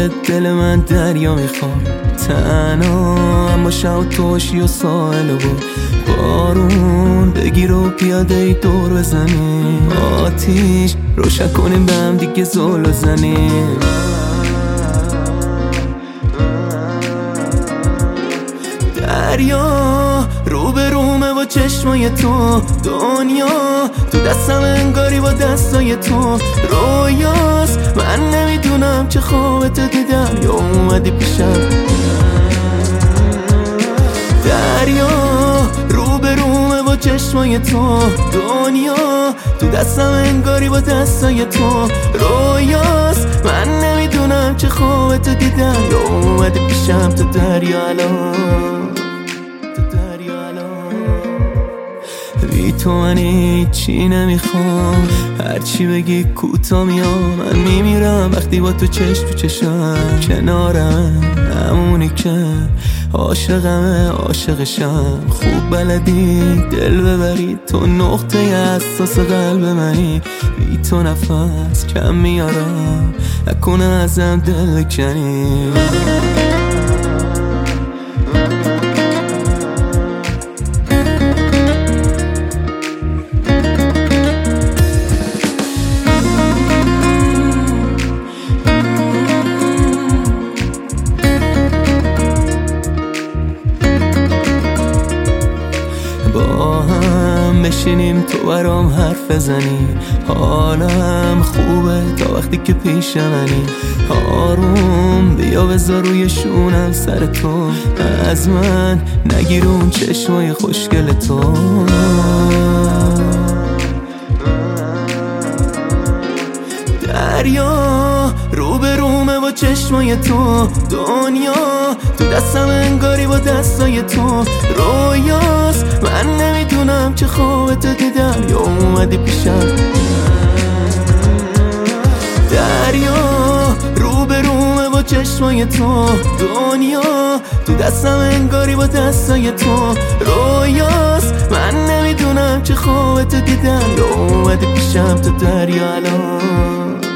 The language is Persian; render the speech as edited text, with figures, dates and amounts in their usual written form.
دل من دریا میخوام، تنها اما شب توشی و ساحل و بارون بگیر و پیاده ای دور بزنیم، آتیش روشن کنیم به هم دیگه زل بزنیم. دریا رو به رومه با چشمای تو، دنیا تو دستم انگاری با دستای تو رویاست. من نمیدونم چه خوابت دیدم یا اومدی پیشم. دریا رو به رومه با چشمای تو، دنیا تو دستم انگاری با دستای تو رویاست. من نمیدونم چه خوابت دیدم یا اومدی پیشم. تو دریا الان، بی تو من هیچی نمیخوام، هرچی بگی کوتا میام. من میمیرم وقتی با تو چشم تو چشم، کنارم همونی که عاشقمه عاشقشم. خوب بلدی دل ببری، تو نقطه حساس قلب منی. بی تو نفس کم میارم، نکنه ازم دل بکنی. با هم بشینیم تو برام حرف بزنی، حالم خوبه تا وقتی که پیش منی. آروم بیا بذار روی شونم سر تو، از من نگیر اون چشمای خوشگل تو. دریا رو به رومه با چشمای تو، دنیا تو دستم انگاری با دستای تو رویاست. من نمیدونم چه خوابت دیدم یا اومدی پیشم. دریا رو به رومه با چشمای تو، دنیا تو دستم انگاری با دستای تو رویاست. من نمیدونم چه خوابت دیدم یا اومدی پیشم. تو دریا الان